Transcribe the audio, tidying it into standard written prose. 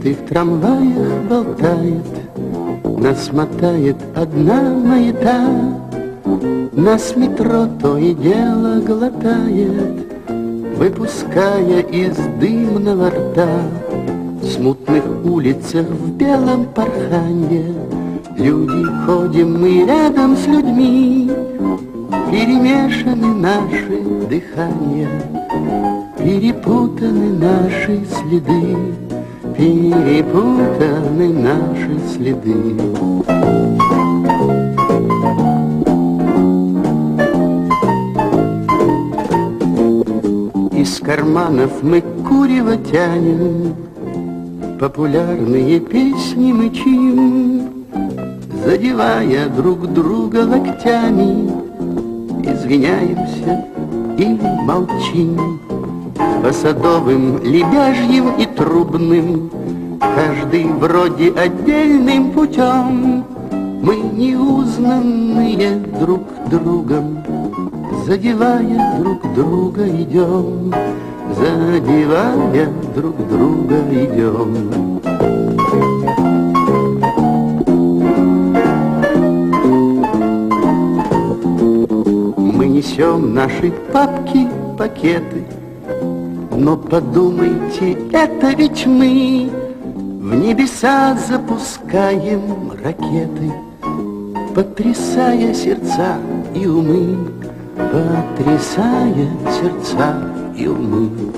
Билеты в трамваях болтает, нас мотает одна маята, нас метро то и дело глотает, выпуская из дымного рта. В смутных улицах в белом парханье люди ходим мы рядом с людьми, перемешаны наши дыхания, перепутаны наши следы, перепутаны наши следы. Из карманов мы курево тянем, популярные песни мычим, задевая друг друга локтями, извиняемся и молчим. По садовым, лебяжьим и трубным, каждый вроде отдельным путем, мы неузнанные друг другом, задевая друг друга идем, задевая друг друга идем. Мы несем наши папки, пакеты, но подумайте, это ведь мы в небеса запускаем ракеты, потрясая сердца и умы, потрясая сердца и умы.